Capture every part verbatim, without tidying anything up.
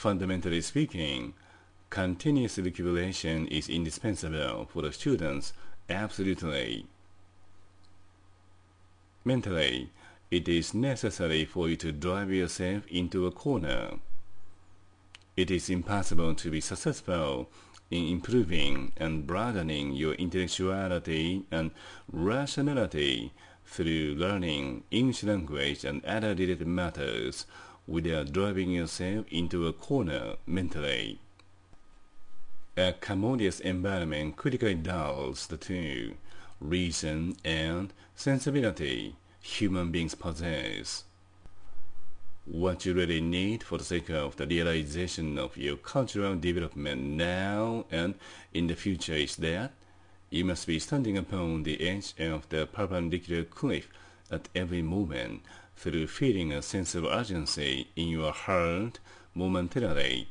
Fundamentally speaking, continuous recuperation is indispensable for the students, absolutely. Mentally, it is necessary for you to drive yourself into a corner. It is impossible to be successful in improving and broadening your intellectuality and rationality through learning English language and other related matters without driving yourself into a corner mentally. A commodious environment critically dulls the two, reason and sensibility human beings possess. What you really need for the sake of the realization of your cultural development now and in the future is that you must be standing upon the edge of the perpendicular cliff at every moment through feeling a sense of urgency in your heart momentarily.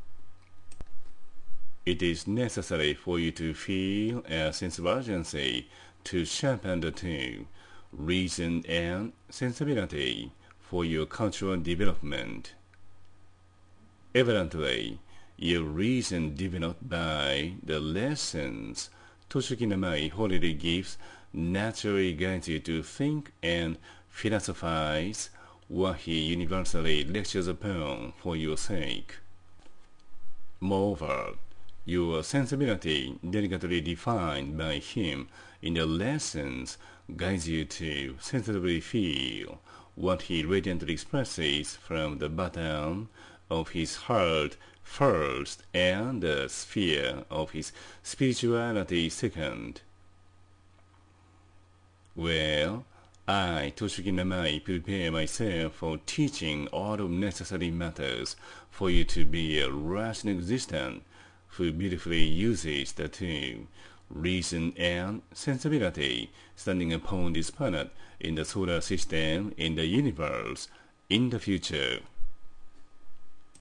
It is necessary for you to feel a sense of urgency to sharpen the two, reason and sensibility, for your cultural development. Evidently, your reason developed by the lessons Toshuki Namai wholly gives naturally guides you to think and philosophize what he universally lectures upon for your sake. Moreover, your sensibility, delicately defined by him in the lessons, guides you to sensitively feel what he radiantly expresses from the bottom of his heart first and the sphere of his spirituality second. Well, I, Toshuki Namai, prepare myself for teaching all of necessary matters for you to be a rational existence who beautifully uses the two, reason and sensibility, standing upon this planet, in the solar system, in the universe, in the future.